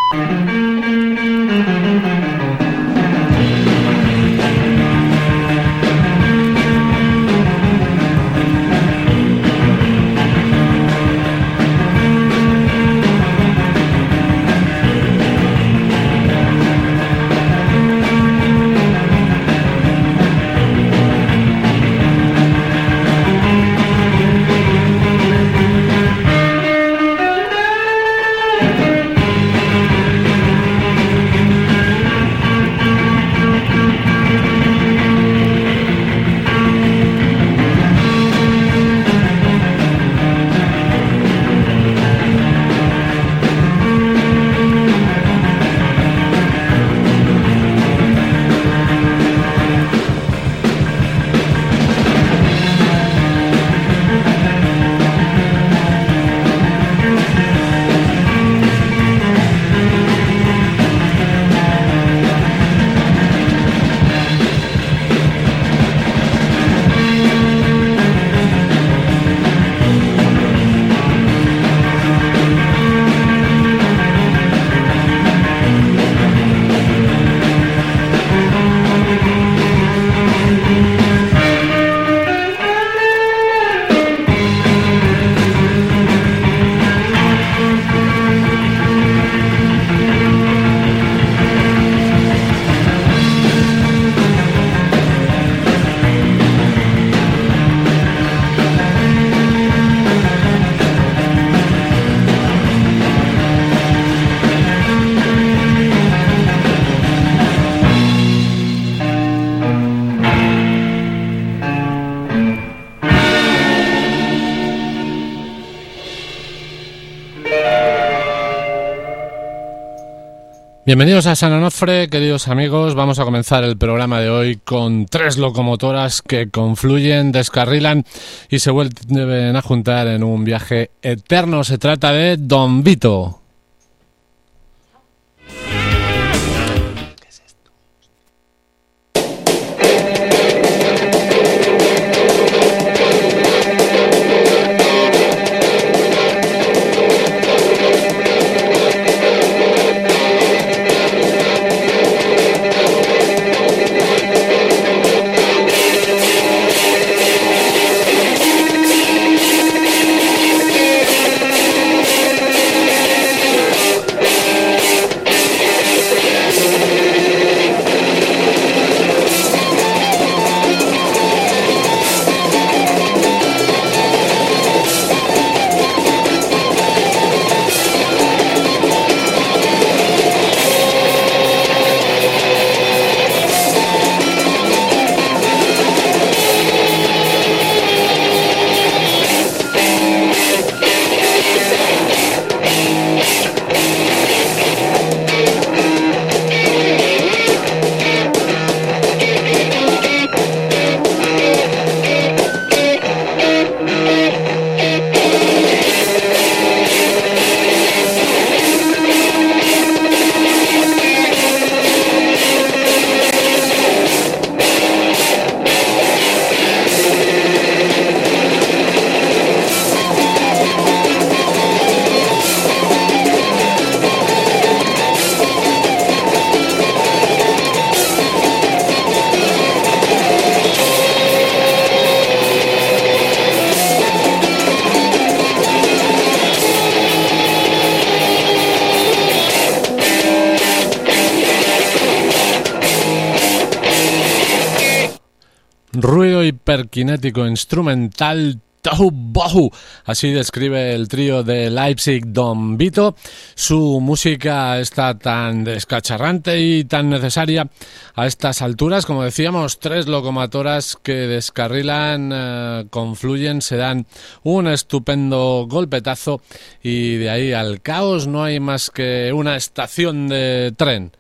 Bienvenidos a San Onofre, queridos amigos. Vamos a comenzar el programa de hoy con 3 locomotoras que confluyen, descarrilan y se vuelven a juntar en un viaje eterno. Se trata de Don Vito. Ruido hiperkinético instrumental Tohu Bohu, así describe el trío de Leipzig Don Vito. Su música está tan descacharrante y tan necesaria a estas alturas. Como decíamos, 3 locomotoras que descarrilan, confluyen, se dan un estupendo golpetazo y de ahí al caos no hay más que una estación de tren.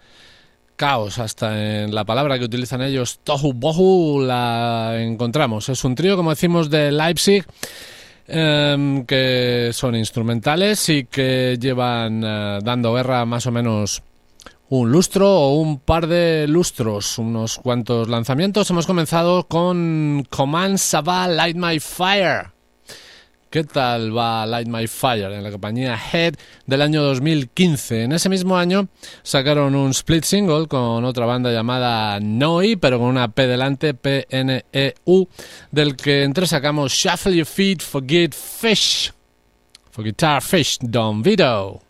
Caos, hasta en la palabra que utilizan ellos, Tohu Bohu, la encontramos. Es un trío, como decimos, de Leipzig, que son instrumentales y que llevan dando guerra más o menos un lustro o un par de lustros, unos cuantos lanzamientos. Hemos comenzado con Command Sava Light My Fire, ¿Qué tal va Light My Fire en la compañía Head del año 2015? En ese mismo año sacaron un split single con otra banda llamada Noi, pero con una P delante, P-N-E-U, del que entresacamos Shuffle Your Feet for Guitar Fish, Don Vito.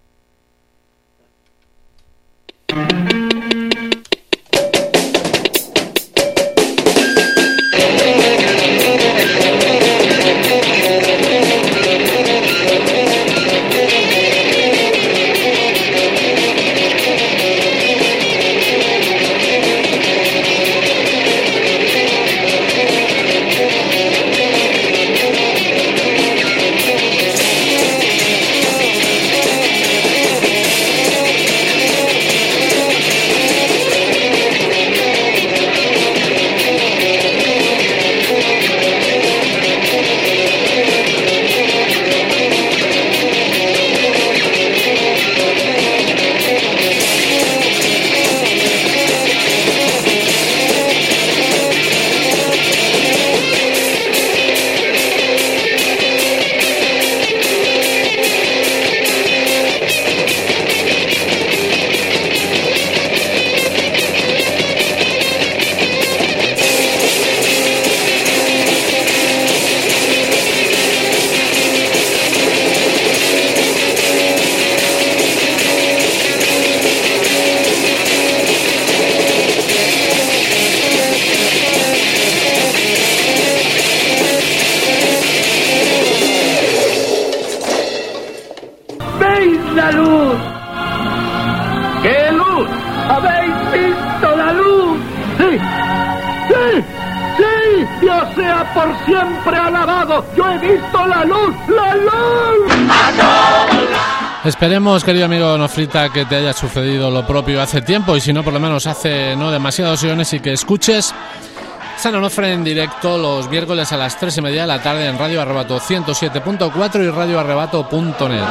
Por siempre alabado, yo he visto la luz, la luz. Esperemos, querido amigo Nofrita, que te haya sucedido lo propio hace tiempo, y si no, por lo menos hace no demasiados años, y que escuches San Onofre en directo los miércoles a las 3:30 de la tarde en Radio Arrebato 107.4 y radioarrebato.net.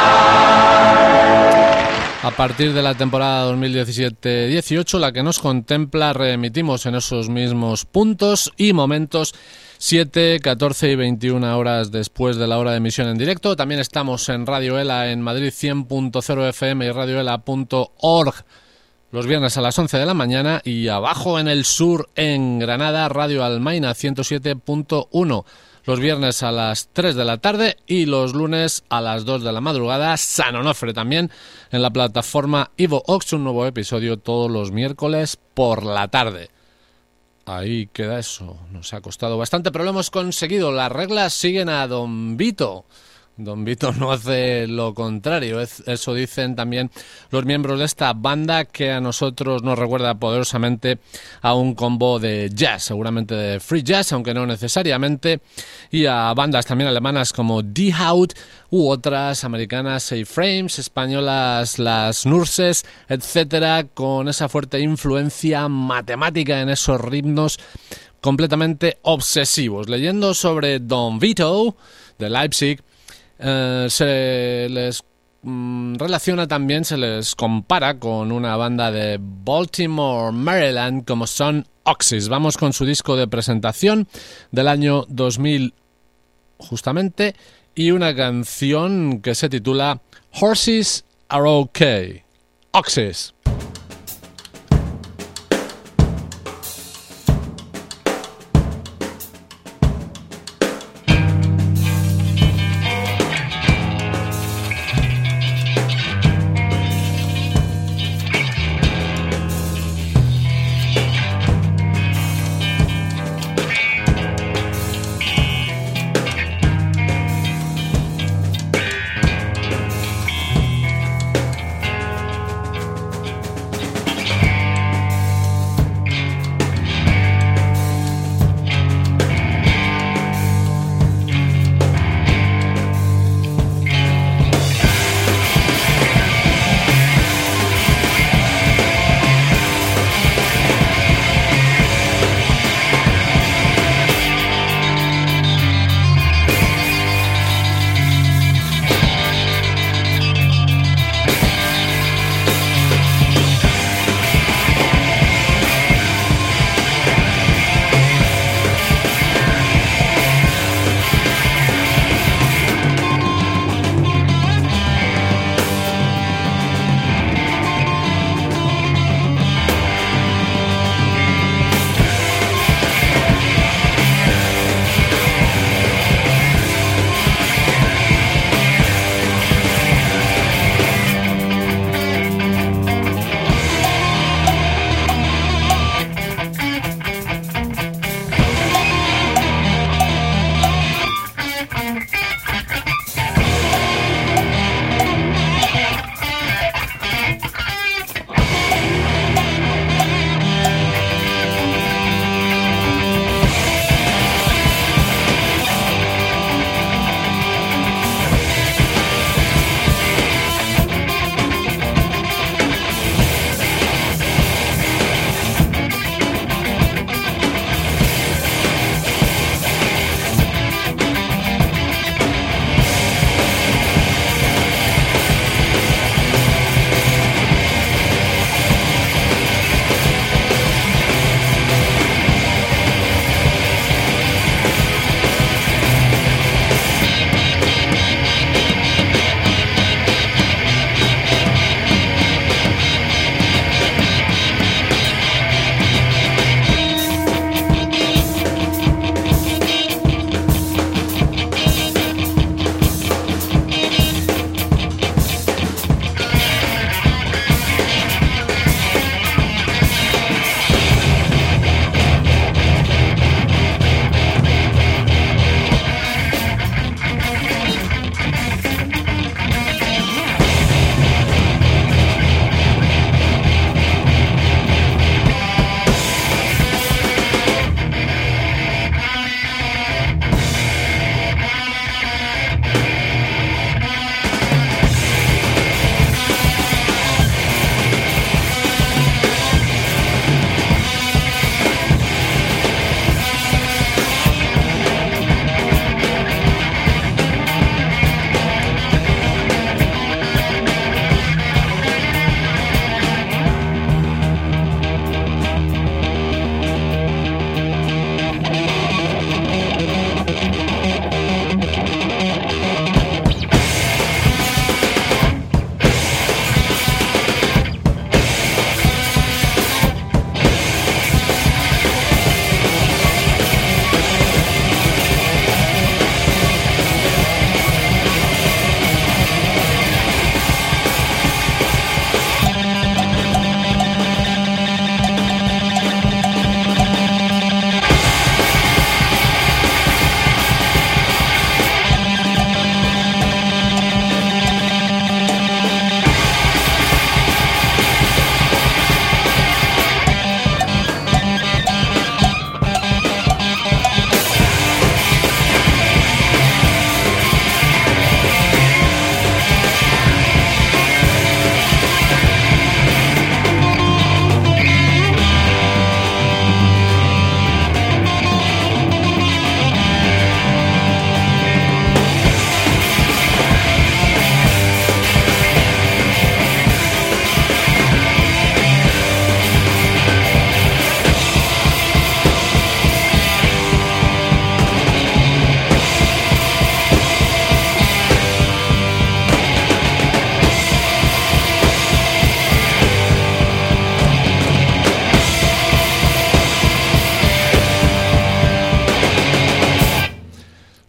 A partir de la temporada 2017-18, la que nos contempla, reemitimos en esos mismos puntos y momentos 7, 14 y 21 horas después de la hora de emisión en directo. También estamos en Radio Ela en Madrid 100.0 FM y radioela.org los viernes a las 11 de la mañana, y abajo en el sur en Granada, Radio Almaina 107.1 los viernes a las 3 de la tarde y los lunes a las 2 de la madrugada. San Onofre también en la plataforma iVoox, un nuevo episodio todos los miércoles por la tarde. Ahí queda eso. Nos ha costado bastante, pero lo hemos conseguido. Las reglas siguen a Don Vito. Don Vito no hace lo contrario. Eso dicen también los miembros de esta banda, que a nosotros nos recuerda poderosamente a un combo de jazz, seguramente de free jazz, aunque no necesariamente, y a bandas también alemanas como Die Haut u otras americanas, A-Frames, españolas las Nurses, etcétera, con esa fuerte influencia matemática en esos ritmos completamente obsesivos. Leyendo sobre Don Vito de Leipzig, se les relaciona también, se les compara con una banda de Baltimore, Maryland, como son Oxys. Vamos con su disco de presentación del año 2000 justamente, y una canción que se titula Horses Are Okay. Oxys.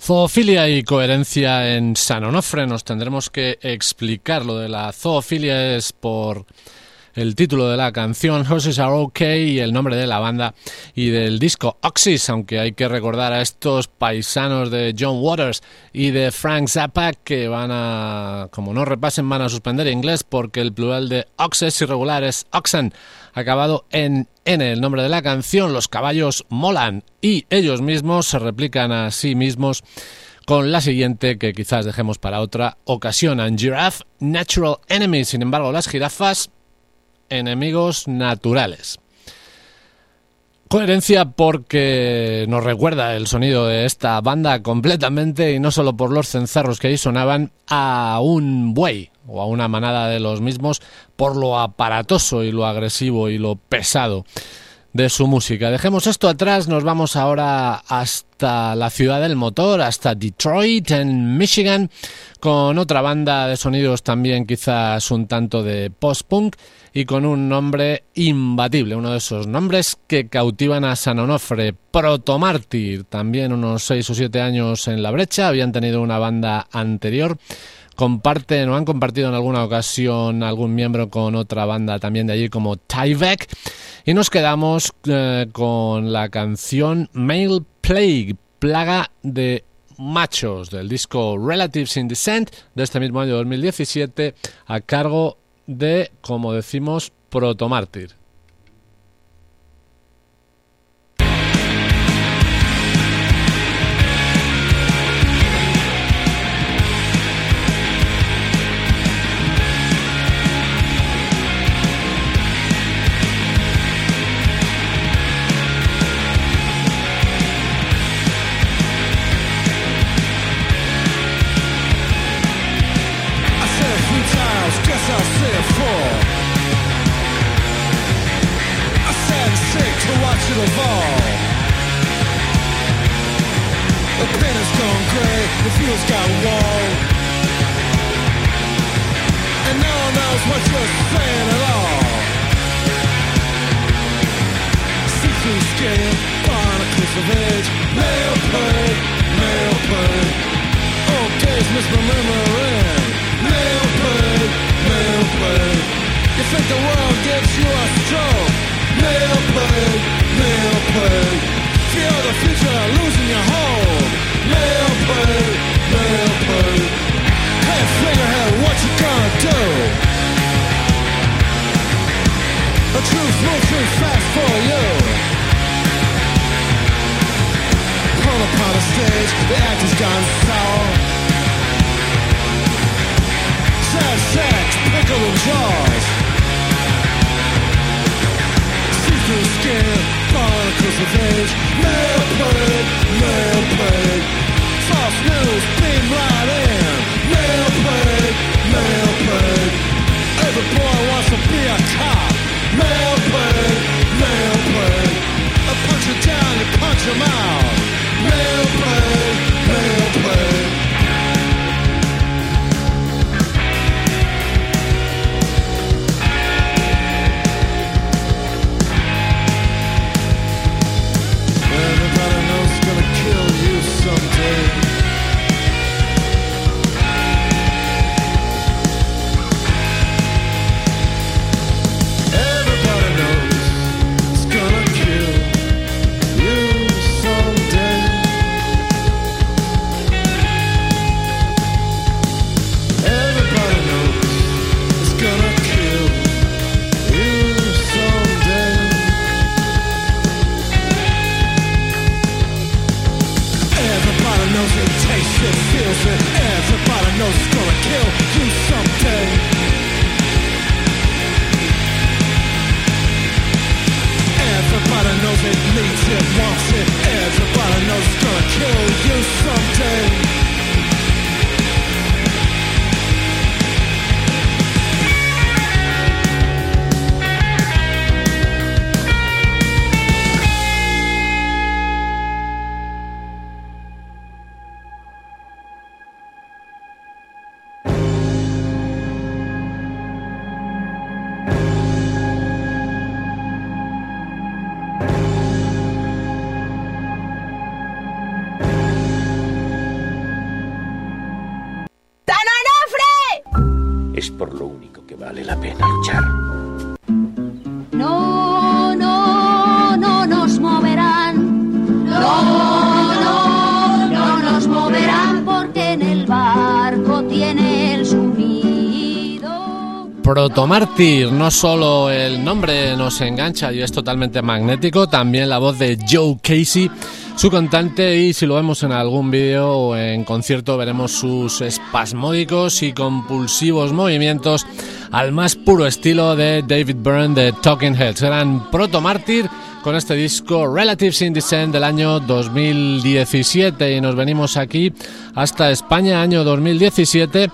Zoofilia y coherencia en San Onofre. Nos tendremos que explicar. Lo de la zoofilia es por el título de la canción, Horses Are Okay, y el nombre de la banda y del disco Oxys, aunque hay que recordar a estos paisanos de John Waters y de Frank Zappa que van a, como no repasen, van a suspender inglés porque el plural de oxes irregular es oxen, acabado en N. El nombre de la canción, Los caballos molan, y ellos mismos se replican a sí mismos con la siguiente, que quizás dejemos para otra ocasión. And Giraffe, Natural Enemy. Sin embargo, las jirafas, enemigos naturales. Coherencia porque nos recuerda el sonido de esta banda completamente, y no solo por los cencerros que ahí sonaban, a un buey o a una manada de los mismos, por lo aparatoso y lo agresivo y lo pesado de su música. Dejemos esto atrás, nos vamos ahora hasta la ciudad del motor, hasta Detroit, en Michigan, con otra banda de sonidos también quizás un tanto de post-punk y con un nombre imbatible, uno de esos nombres que cautivan a San Onofre. Protomártir, también unos 6 o 7 años en la brecha, habían tenido una banda anterior, comparten o han compartido en alguna ocasión algún miembro con otra banda también de allí como Tyvek, y nos quedamos con la canción Male Plague, plaga de machos, del disco Relatives in Descent de este mismo año 2017, a cargo de, como decimos, Protomártir. que vale la pena luchar. No, no, no nos moverán. No nos moverán porque en el barco tiene el sumido. Protomártir, no solo el nombre nos engancha y es totalmente magnético, también la voz de Joe Casey, su cantante, y si lo vemos en algún vídeo o en concierto veremos sus espasmódicos y compulsivos movimientos al más puro estilo de David Byrne de Talking Heads. Eran Protomártir con este disco Relatives in Descent del año 2017 y nos venimos aquí hasta España, año 2017.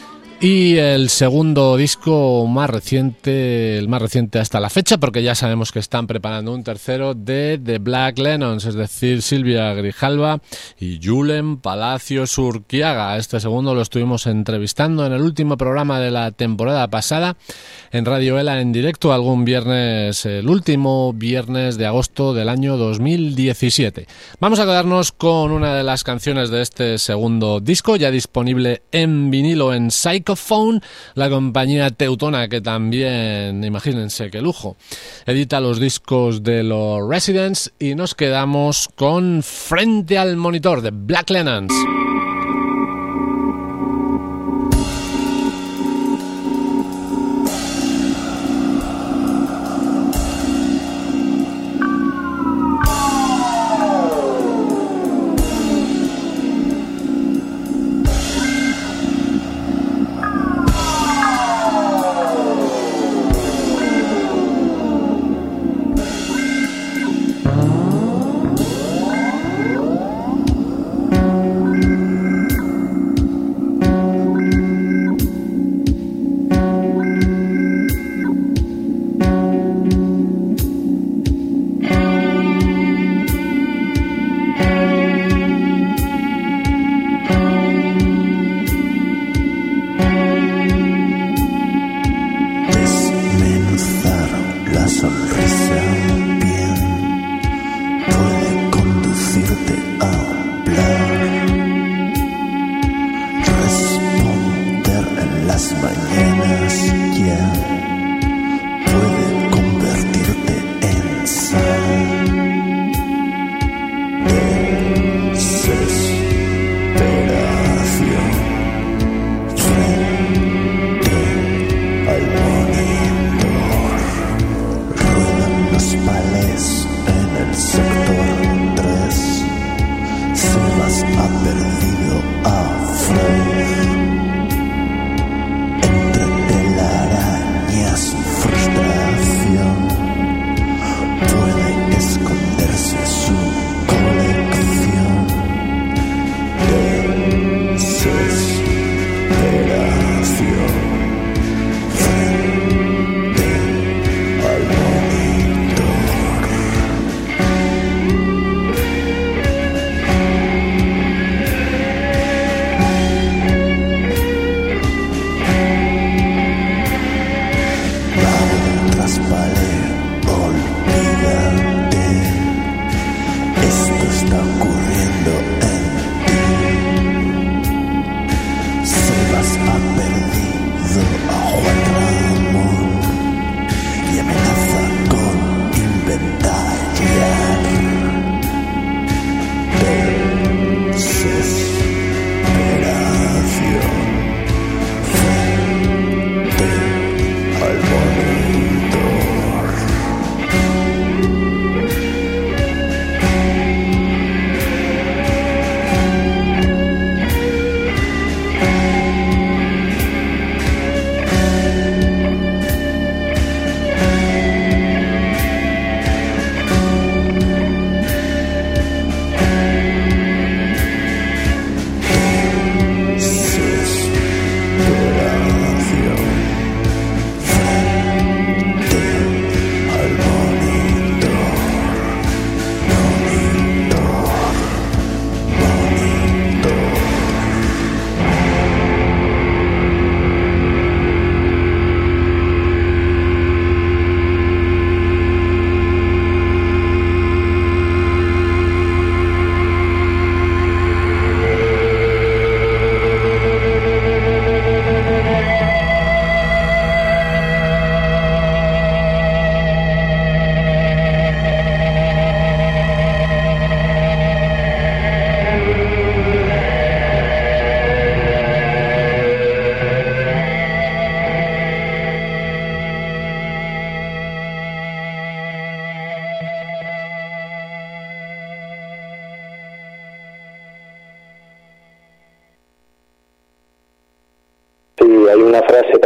Y el segundo disco más reciente, el más reciente hasta la fecha, porque ya sabemos que están preparando un tercero, de The Black Lennons, es decir, Silvia Grijalva y Julen Palacios Urquiaga. Este segundo lo estuvimos entrevistando en el último programa de la temporada pasada en Radio Ela en directo algún viernes, el último viernes de agosto del año 2017. Vamos a quedarnos con una de las canciones de este segundo disco, ya disponible en vinilo en Psychophone, la compañía teutona que también, imagínense qué lujo, edita los discos de los Residents, y nos quedamos con Frente al Monitor de Black Lennons. Los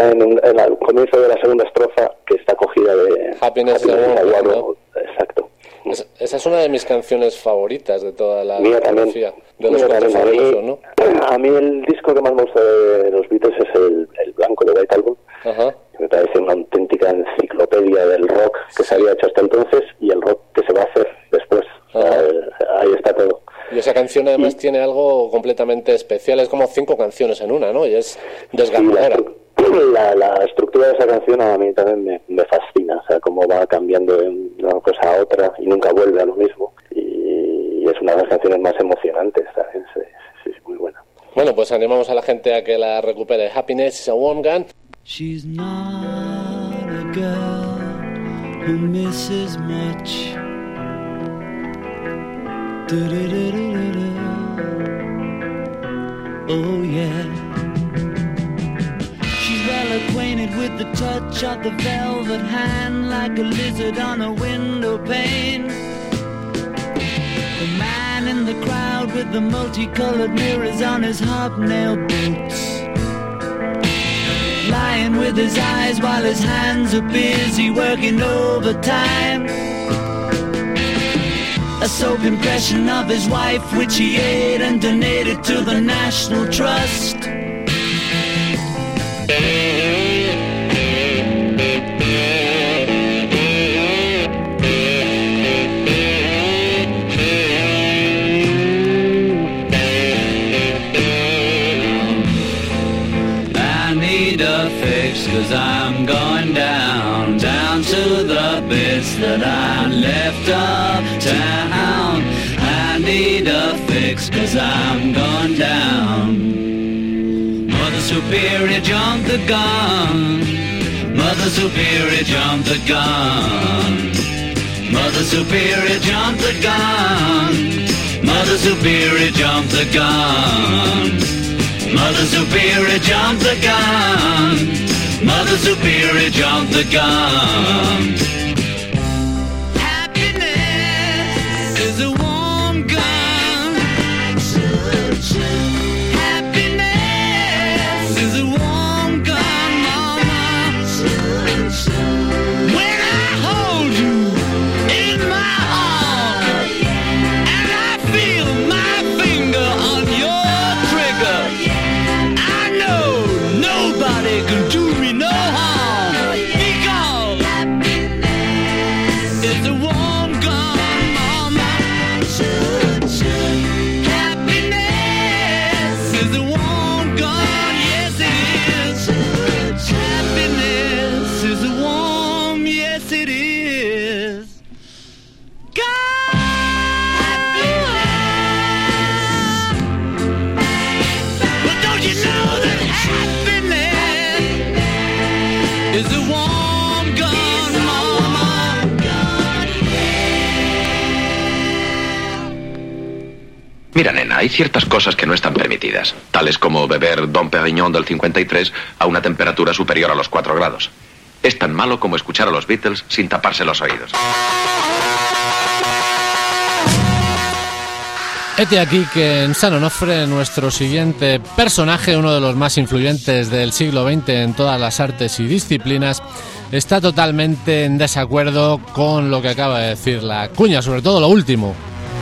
está en el comienzo de la segunda estrofa, que está cogida de Happiness is a Warm Gun, ¿no? Exacto. Esa es una de mis canciones favoritas de toda la discografía de los Cuatro Fabulosos, ¿no? A mí el disco que más me gusta de los Beatles es el blanco, de White Album. Ajá. Me parece una auténtica enciclopedia del rock que se había hecho hasta entonces y el rock que se va a hacer después. Ahí está todo. Y esa canción además tiene algo completamente especial, es como 5 canciones en una, ¿no? Y es desgarradora. La estructura de esa canción a mí también me fascina, o sea, cómo va cambiando de una cosa a otra y nunca vuelve a lo mismo. Y es una de las canciones más emocionantes, ¿sabes? Sí, muy buena. Bueno, pues animamos a la gente a que la recupere. Happiness is a Warm Gun. She's not a girl who misses much. Oh yeah. She's well acquainted with the touch of the velvet hand, like a lizard on a window pane. The man in the crowd with the multicolored mirrors on his hobnail boots, lying with his eyes while his hands are busy working overtime. A soap impression of his wife, which he ate and donated to the National Trust. I need a fix, 'cause I'm going down to the bits that I left uptown. I need a fix, 'cause I'm going down. Mother Superior, jump the gun. Mother Superior, jump the gun. Mother Superior, jump the gun. Mother Superior, jump the gun. Mother Superior, jump the gun. Mother Superior, jump the gun. Happiness is a warm gun. Happiness is a warm gun, mama. When I hold you in my arms and I feel my finger on your trigger, I know nobody can do me no harm, because it's a warm gun, mama. Happiness is a warm gun, yes it is. Happiness is a warm, yes it is. But don't you know that happiness is a warm gun, mama? Mira, nena, hay ciertas cosas que no están permitidas, tales como beber Dom Pérignon del 53 a una temperatura superior a los 4 grados. Es tan malo como escuchar a los Beatles sin taparse los oídos. Hete aquí que en San Onofre, nuestro siguiente personaje, uno de los más influyentes del siglo XX en todas las artes y disciplinas, está totalmente en desacuerdo con lo que acaba de decir la cuña, sobre todo lo último.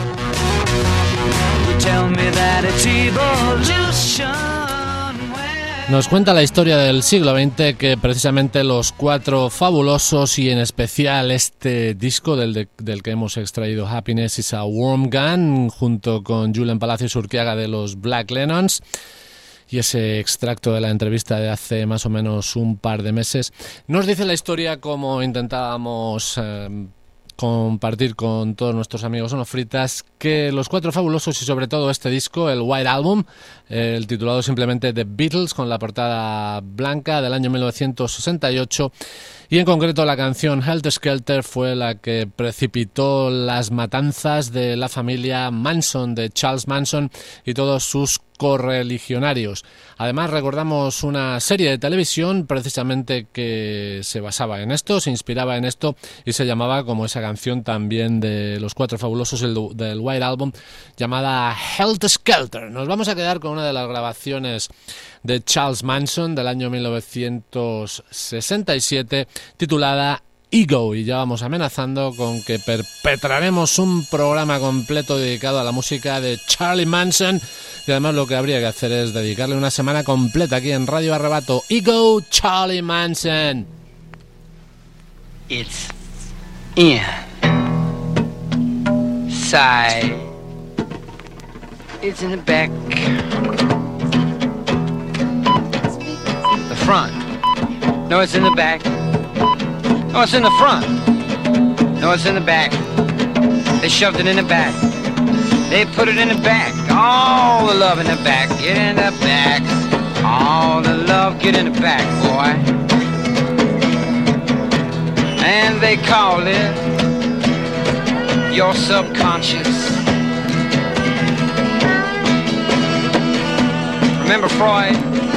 Tell me that it's evolution. Nos cuenta la historia del siglo XX, que precisamente los Cuatro Fabulosos y en especial este disco del que hemos extraído Happiness is a Warm Gun, junto con Julián Palacios Urquiaga de los Black Lennons, y ese extracto de la entrevista de hace más o menos un par de meses, nos dice la historia como intentábamos compartir con todos nuestros amigos onofritas, que los Cuatro Fabulosos y sobre todo este disco, el White Album, el titulado simplemente The Beatles, con la portada blanca del año 1968, y en concreto la canción Helter Skelter fue la que precipitó las matanzas de la familia Manson, de Charles Manson y todos sus correligionarios. Además recordamos una serie de televisión precisamente que se basaba en esto, se inspiraba en esto y se llamaba, como esa canción también de Los Cuatro Fabulosos del White Album, llamada Helter Skelter. Nos vamos a quedar con una de las grabaciones de Charles Manson del año 1967 titulada Ego, y ya vamos amenazando con que perpetraremos un programa completo dedicado a la música de Charlie Manson, y además lo que habría que hacer es dedicarle una semana completa aquí en Radio Arrebato. Ego, Charlie Manson. It's in side. It's in the back. The front. No, it's in the back. No, it's in the front. No, it's in the back. They shoved it in the back. They put it in the back. All the love in the back. Get in the back. All the love, get in the back, boy. And they call it your subconscious. Remember Freud?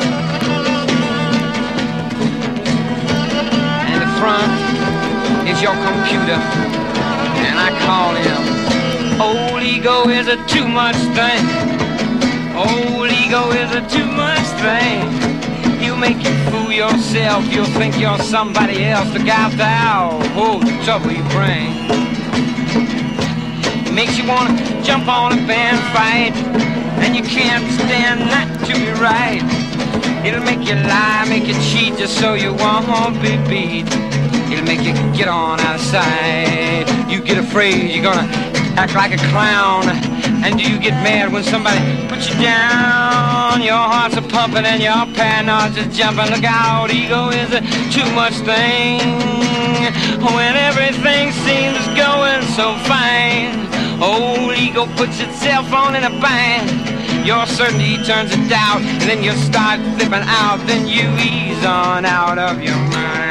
And the front is your computer, and I call him old ego is a too much thing. Old ego is a too much thing. He'll make you fool yourself. You'll think you're somebody else. Look out now, oh, the trouble you bring. It makes you wanna jump on a band fight, and you can't stand not to be right. It'll make you lie, make you cheat just so you won't be beat. It'll make you get on out of sight. You get afraid, you're gonna act like a clown. And do you get mad when somebody puts you down? Your heart's a pumping and your paranoid's a jumping. Look out, ego is a too much thing. When everything seems going so fine, old ego puts itself on in a bind. Your certainty turns to doubt, and then you start flipping out. Then you ease on out of your mind.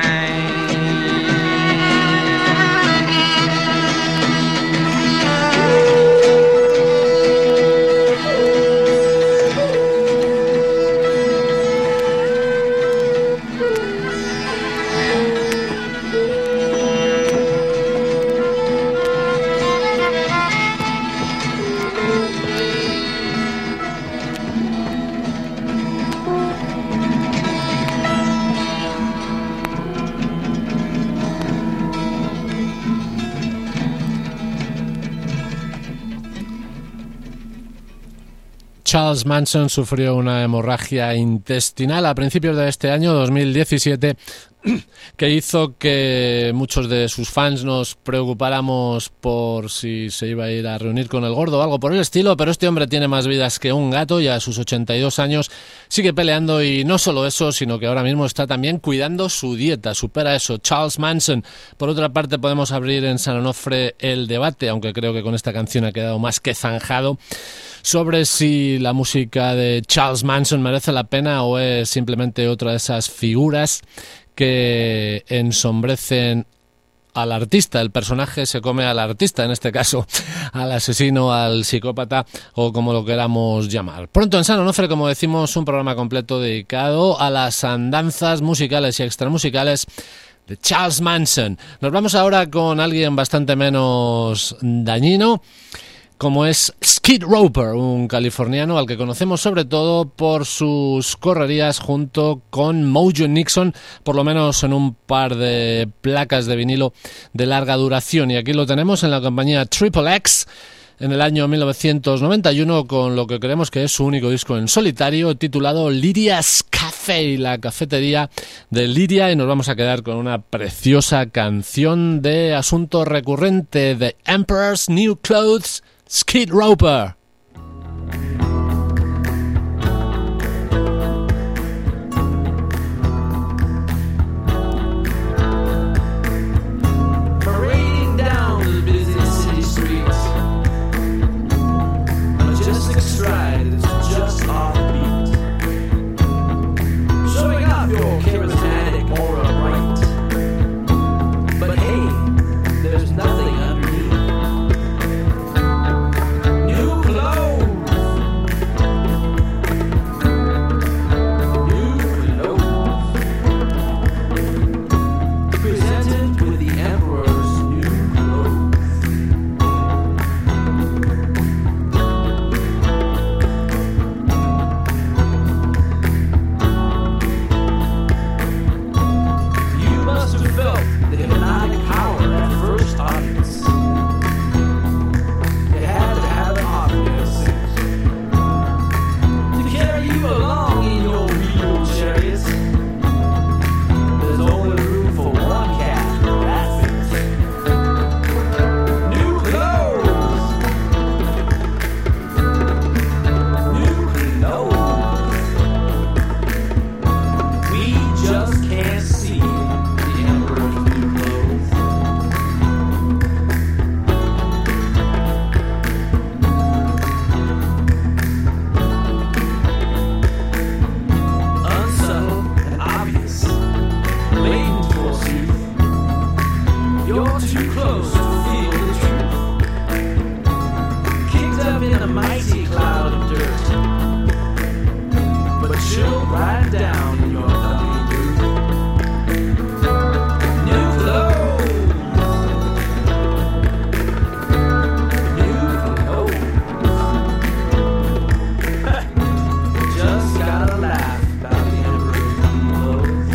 Charles Manson sufrió una hemorragia intestinal a principios de este año 2017 que hizo que muchos de sus fans nos preocupáramos por si se iba a ir a reunir con el gordo o algo por el estilo, pero este hombre tiene más vidas que un gato y a sus 82 años sigue peleando, y no solo eso, sino que ahora mismo está también cuidando su dieta, supera eso, Charles Manson. Por otra parte, podemos abrir en San Onofre el debate, aunque creo que con esta canción ha quedado más que zanjado, sobre si la música de Charles Manson merece la pena o es simplemente otra de esas figuras que ensombrecen al artista. El personaje se come al artista, en este caso al asesino, al psicópata o como lo queramos llamar. Pronto en San Onofre, como decimos, un programa completo dedicado a las andanzas musicales y extramusicales de Charles Manson. Nos vamos ahora con alguien bastante menos dañino, como es Skid Roper, un californiano al que conocemos sobre todo por sus correrías junto con Mojo Nixon, por lo menos en un par de placas de vinilo de larga duración. Y aquí lo tenemos en la compañía Triple X en el año 1991 con lo que creemos que es su único disco en solitario, titulado Lydia's Café, la cafetería de Lydia, y nos vamos a quedar con una preciosa canción de asunto recurrente de Emperor's New Clothes, Skid Roper. Parading down the busy city streets, a majestic stride that's just offbeat, showing off your charismatic aura bright, close to feel the truth. Kicked up in a mighty cloud of dirt, but chilled right down in your lovely groove. New clothes, new clothes. Just gotta laugh about the emperor's new clothes.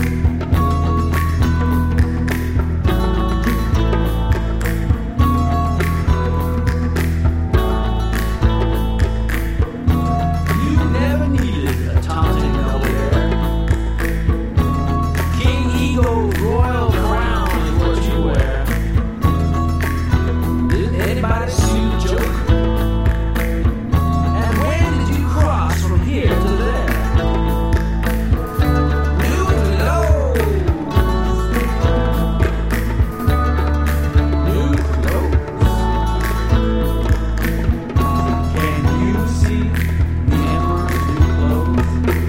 You never needed a taunting nowhere. King Eagle's royal crown is what you wear. Did anybody see you joke? And when did you cross from here to there? New clothes. New clothes. Can you see the emperor's new clothes?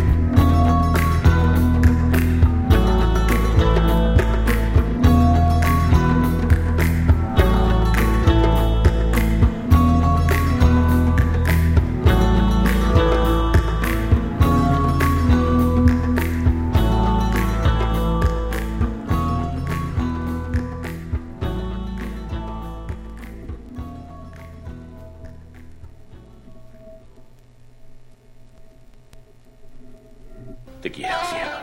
Te quiero, cielo.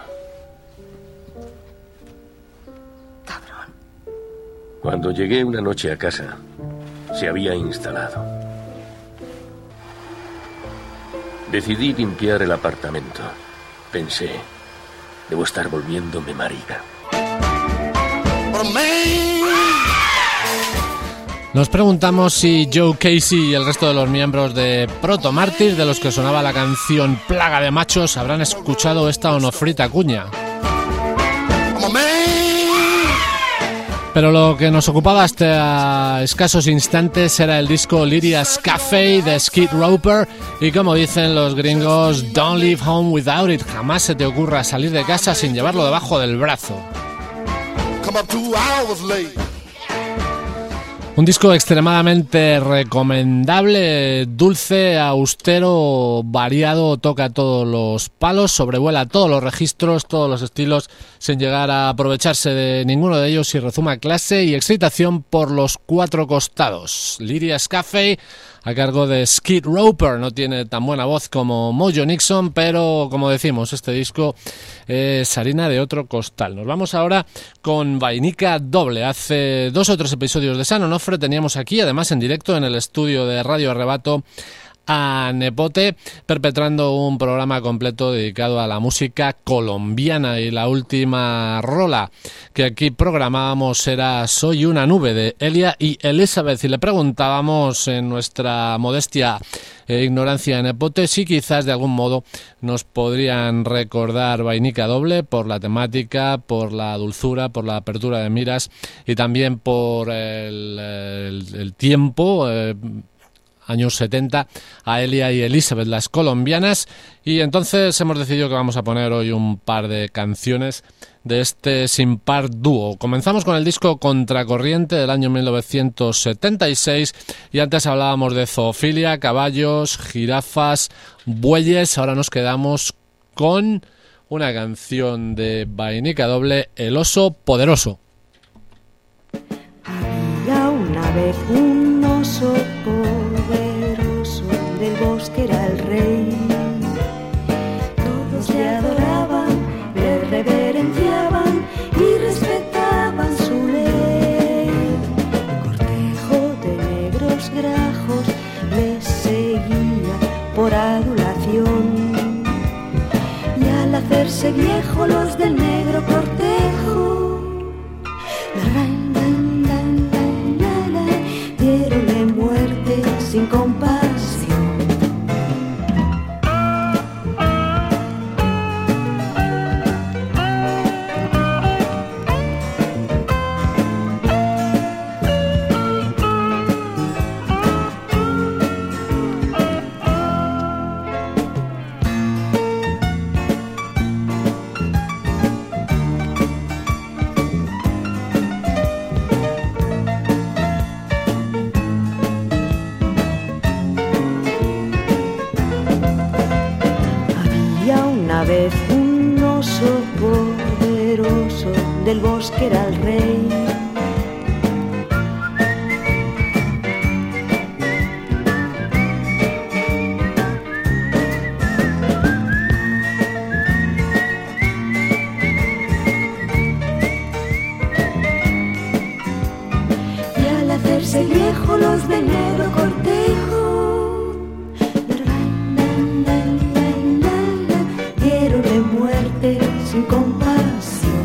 Cabrón. Cuando llegué una noche a casa, se había instalado. Decidí limpiar el apartamento. Pensé, debo estar volviéndome marica. Nos preguntamos si Joe Casey y el resto de los miembros de Proto Mártir, de los que sonaba la canción Plaga de Machos, habrán escuchado esta onofrita cuña. Pero lo que nos ocupaba hasta escasos instantes era el disco Lyria's Cafe de Skid Roper, y como dicen los gringos, don't leave home without it. Jamás se te ocurra salir de casa sin llevarlo debajo del brazo. Un disco extremadamente recomendable, dulce, austero, variado, toca todos los palos, sobrevuela todos los registros, todos los estilos, sin llegar a aprovecharse de ninguno de ellos, y rezuma clase y excitación por los cuatro costados. Lyria's Cafe, a cargo de Skid Roper, no tiene tan buena voz como Mojo Nixon, pero como decimos, este disco es harina de otro costal. Nos vamos ahora con Vainica Doble. Hace 2 o 3 episodios de San Onofre teníamos aquí, además en directo en el estudio de Radio Arrebato, a Nepote, perpetrando un programa completo dedicado a la música colombiana, y la última rola que aquí programábamos era Soy una nube, de Elia y Elizabeth, y le preguntábamos, en nuestra modestia e ignorancia de Nepote, si quizás de algún modo nos podrían recordar Vainica Doble por la temática, por la dulzura, por la apertura de miras y también por el tiempo, años 70, a Elia y Elizabeth, las colombianas, y entonces hemos decidido que vamos a poner hoy un par de canciones de este sin par dúo. Comenzamos con el disco Contracorriente del año 1976, y antes hablábamos de zoofilia, caballos, jirafas, bueyes. Ahora nos quedamos con una canción de Vainica Doble, El oso poderoso. Había una vez un oso poderoso, del bosque era el rey. Todos le adoraban, le reverenciaban y respetaban su ley. Cortejo de negros grajos le seguía por adulación, y al hacerse viejo los del negro cortejo dieronle muerte sin compasión. bosque era el rey. Hacerse viejo los de negro cortejo, dieron de muerte sin compasión.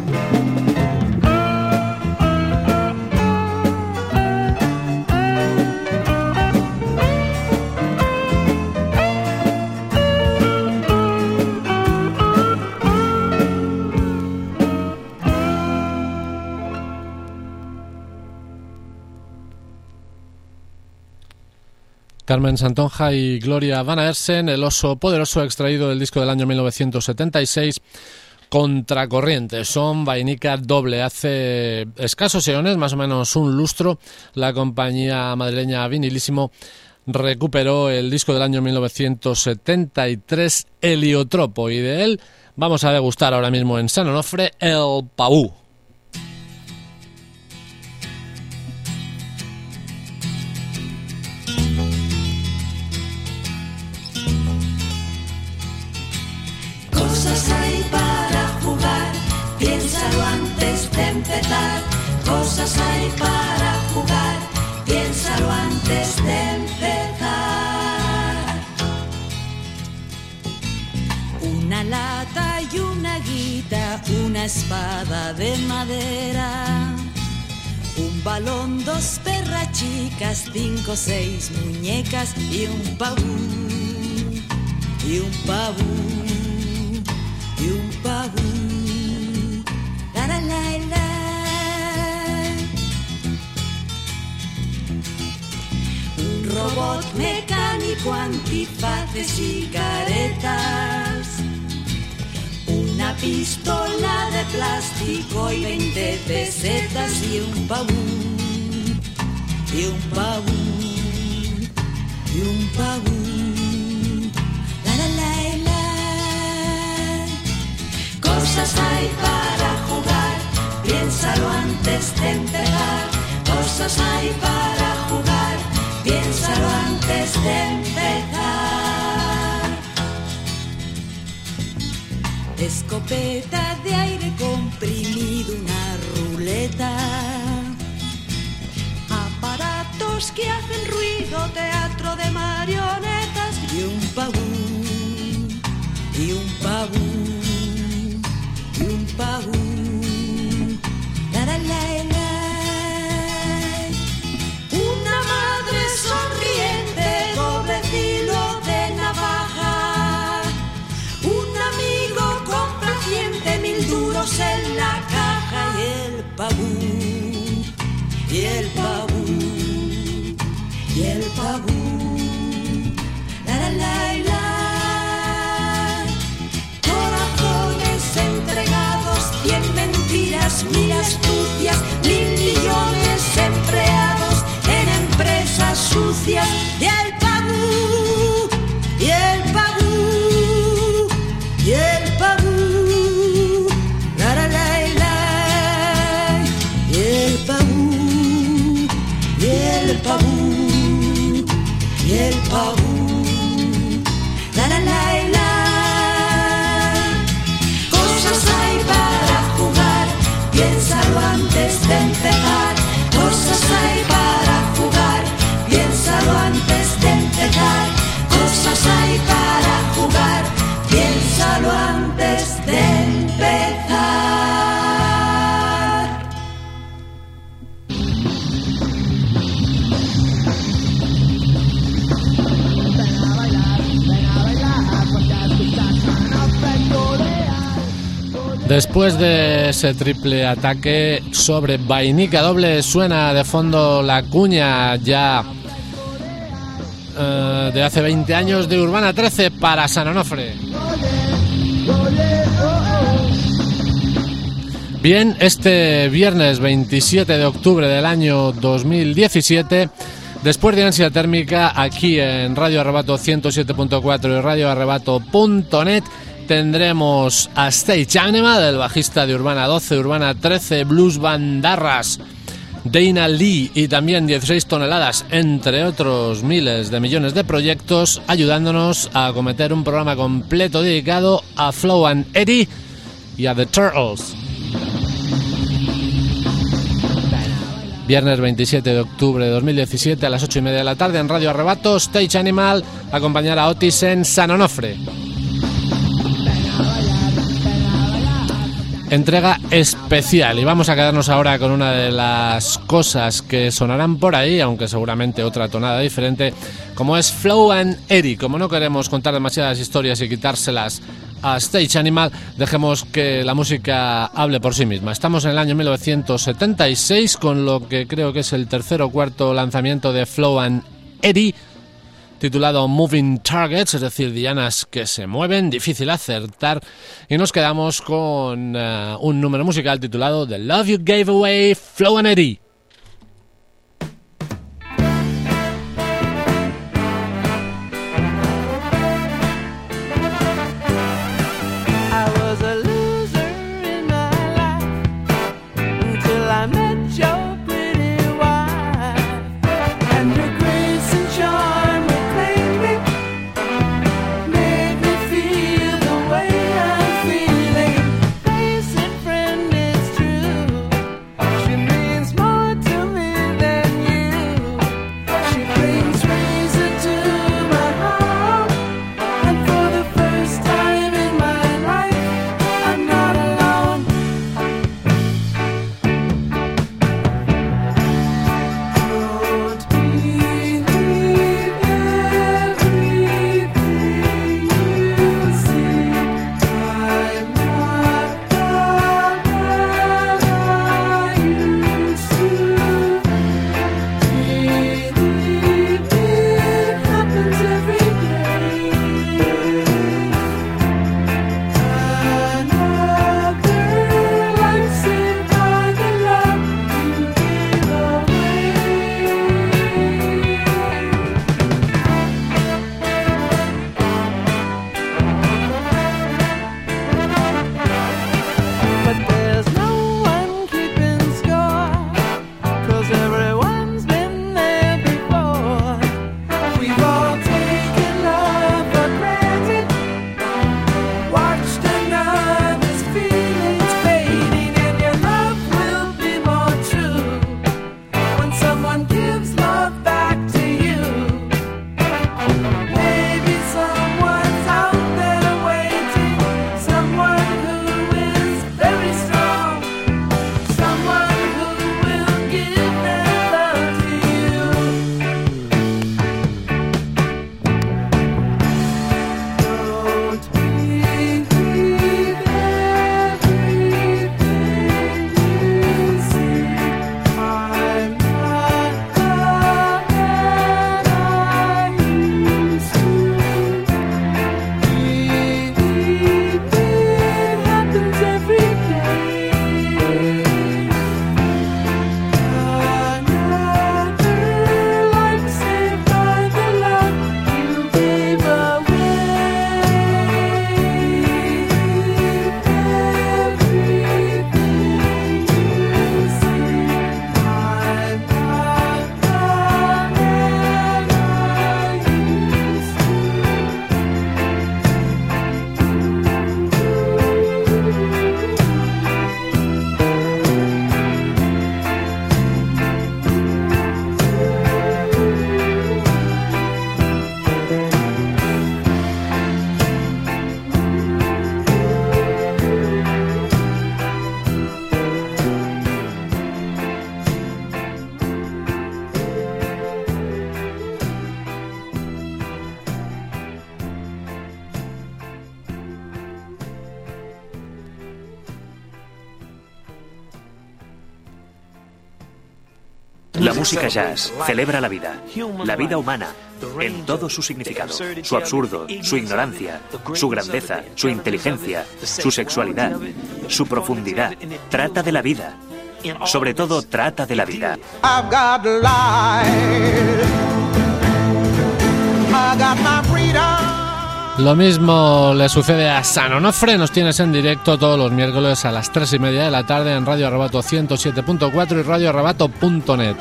Carmen Santonja y Gloria Van Aersen, El oso poderoso, extraído del disco del año 1976, Contracorriente. Son vainica doble. Hace escasos eones, más o menos un lustro, la compañía madrileña Vinilísimo recuperó el disco del año 1973, Heliotropo, y de él vamos a degustar ahora mismo en San Onofre el Pavú. Cosas hay para jugar, piénsalo antes de empezar. Cosas hay para jugar, piénsalo antes de empezar. Una lata y una guita, una espada de madera, un balón, dos perras chicas, 5 o 6 muñecas y un pavú, y un pavú. Y un pavú, la la la la. Un robot mecánico, antifaces y caretas, una pistola de plástico y 20 pesetas y un pavú, y un pavú, y un pavú, la la la la. Cosas hay para jugar, piénsalo antes de empezar. Cosas hay para jugar, piénsalo antes de empezar. Escopeta de aire comprimido, una ruleta, aparatos que hacen ruido, teatro de marionetas y un pavú, y un pavú. Y un pavú, la la la la. Una madre sonriente, doble filo de navaja, un amigo complaciente, 1000 duros en la caja y el pavú, y el pavú, y el pavú, la la la la. Entregados, 100 mentiras, 1000 astucias, 1000 millones empleados en empresas sucias. Y el pavú, y el pavú, y el pavú, la la la la. Y el pavú, y el pavú, y el pavú, la la la la. Piénsalo antes de empezar. Cosas hay para jugar, piénsalo antes de empezar. Cosas hay para jugar, piénsalo antes de empezar. Después de ese triple ataque sobre vainica doble, suena de fondo la cuña ya de hace 20 años de Urbana 13 para San Onofre. Bien, este viernes 27 de octubre del año 2017, después de Ansia Térmica, aquí en Radio Arrebato 107.4 y radioarrebato.net, tendremos a Stage Animal, el bajista de Urbana 12, Urbana 13, Blues Bandarras, Dana Lee y también 16 toneladas, entre otros miles de millones de proyectos, ayudándonos a acometer un programa completo dedicado a Flo and Eddie y a The Turtles. Viernes 27 de octubre de 2017 a las 8:30 de la tarde en Radio Arrebato, Stage Animal acompañará a Otis en San Onofre. Entrega especial, y vamos a quedarnos ahora con una de las cosas que sonarán por ahí, aunque seguramente otra tonada diferente, como es Flo and Eddie. Como no queremos contar demasiadas historias y quitárselas a Stage Animal, dejemos que la música hable por sí misma. Estamos en el año 1976 con lo que creo que es el tercer o cuarto lanzamiento de Flo and Eddie, titulado Moving Targets, es decir, dianas que se mueven, difícil acertar, y nos quedamos con un número musical titulado The Love You Gave Away, Flo and Eddie. La música jazz celebra la vida humana, en todo su significado, su absurdo, su ignorancia, su grandeza, su inteligencia, su sexualidad, su profundidad. Trata de la vida. Sobre todo, trata de la vida. I've got life. I got my freedom. Lo mismo le sucede a San Onofre. Nos tienes en directo todos los miércoles a las 3:30 de la tarde en Radio Arrebato 107.4 y radioarrebato.net.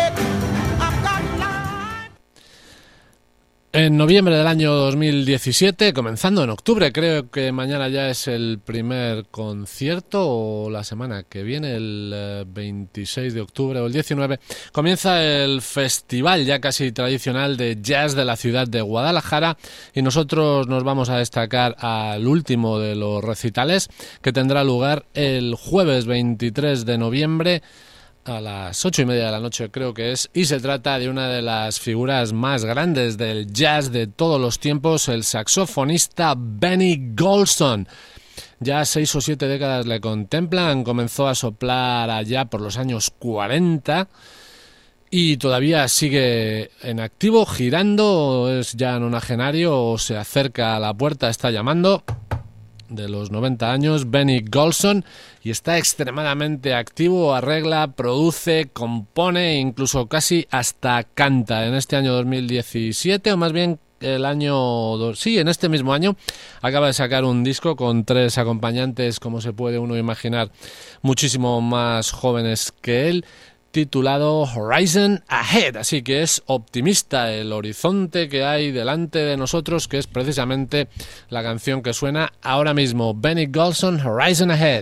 En noviembre del año 2017, comenzando en octubre, creo que mañana ya es el primer concierto, o la semana que viene, el 26 de octubre o el 19, comienza el festival ya casi tradicional de jazz de la ciudad de Guadalajara, y nosotros nos vamos a destacar al último de los recitales, que tendrá lugar el jueves 23 de noviembre a las 8:30 de la noche, creo que es, y se trata de una de las figuras más grandes del jazz de todos los tiempos, el saxofonista Benny Golson. Ya 6 o 7 décadas le contemplan, comenzó a soplar allá por los años 40 y todavía sigue en activo, girando, es ya nonagenario, se acerca a la puerta, está llamando, de los 90 años, Benny Golson, y está extremadamente activo, arregla, produce, compone, incluso casi hasta canta. En este año 2017, o más bien en este mismo año, acaba de sacar un disco con 3 acompañantes, como se puede uno imaginar, muchísimo más jóvenes que él, titulado Horizon Ahead, así que es optimista el horizonte que hay delante de nosotros, que es precisamente la canción que suena ahora mismo. Benny Golson, Horizon Ahead.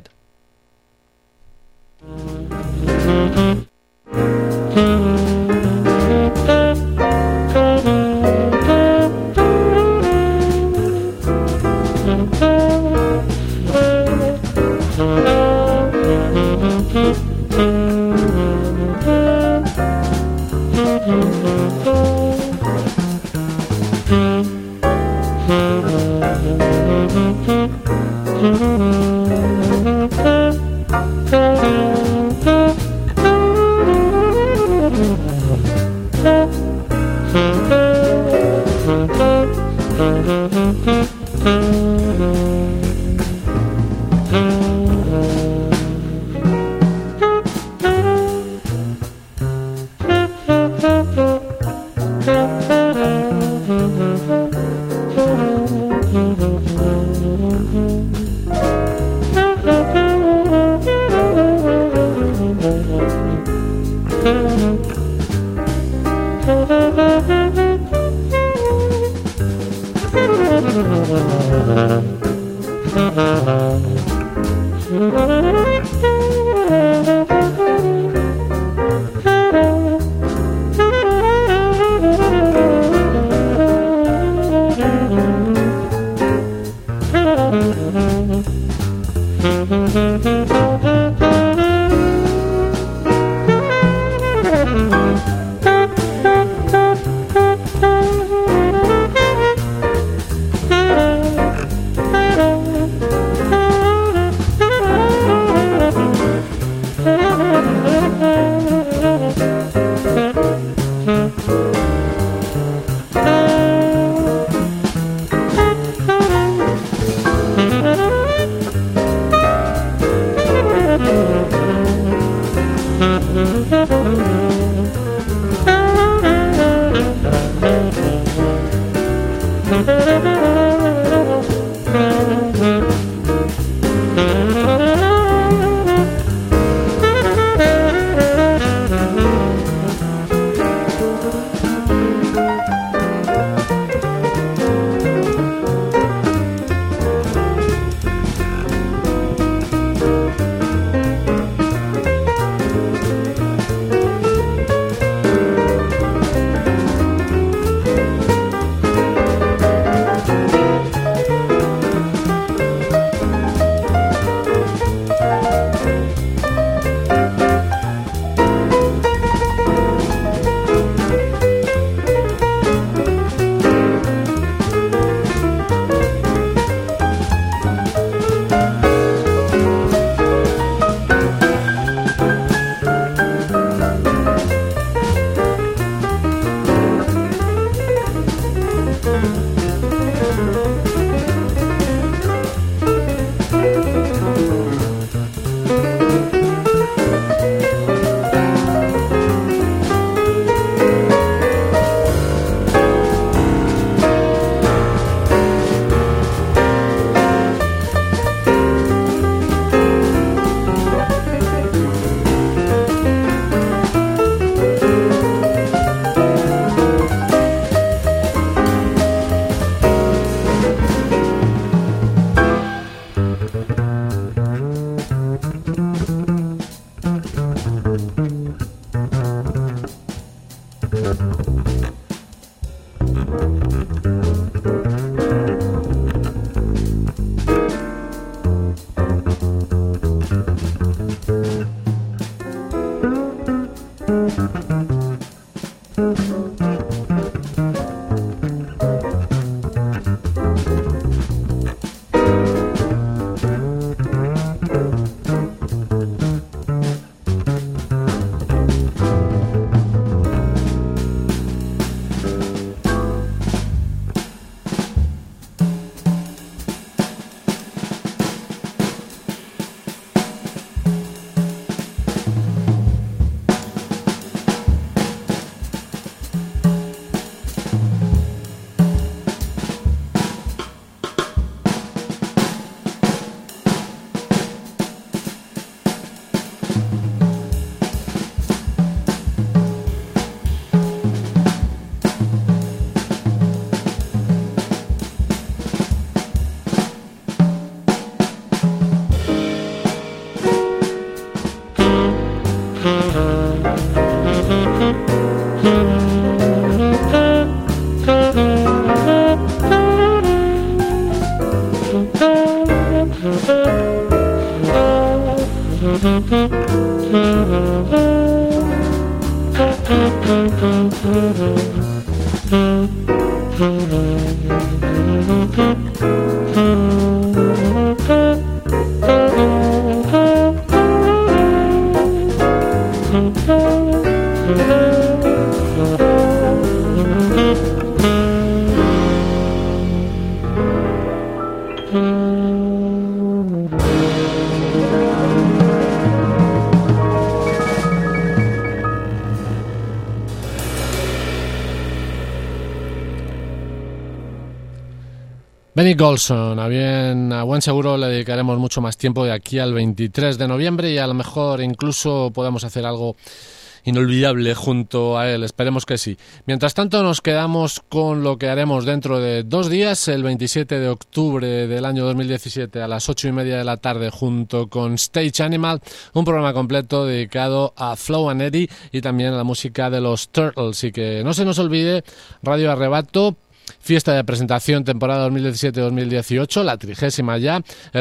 Benny Golson, a buen seguro le dedicaremos mucho más tiempo de aquí al 23 de noviembre y a lo mejor incluso podemos hacer algo inolvidable junto a él, esperemos que sí. Mientras tanto nos quedamos con lo que haremos dentro de 2 días, el 27 de octubre del año 2017 a las 8:30 de la tarde junto con Stage Animal, un programa completo dedicado a Flow and Eddie y también a la música de los Turtles. Y que no se nos olvide Radio Arrebato, fiesta de presentación temporada 2017-2018, la 30ª ya,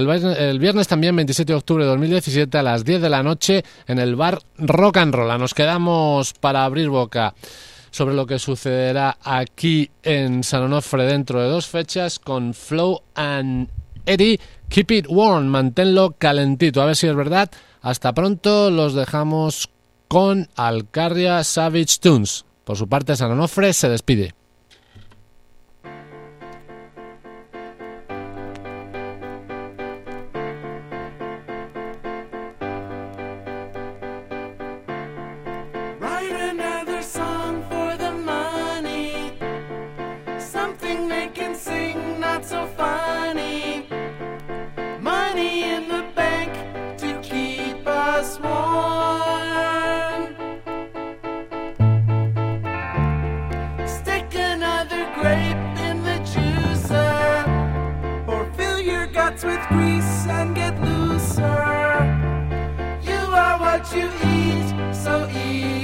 el viernes también 27 de octubre de 2017 a las 10 de la noche en el bar Rock and Roll. Nos quedamos para abrir boca sobre lo que sucederá aquí en San Onofre dentro de 2 fechas con Flow and Eddie. Keep it warm, manténlo calentito, a ver si es verdad. Hasta pronto, los dejamos con Alcarria Savage Tunes. Por su parte, San Onofre se despide. With grease and get looser. You are what you eat, so eat.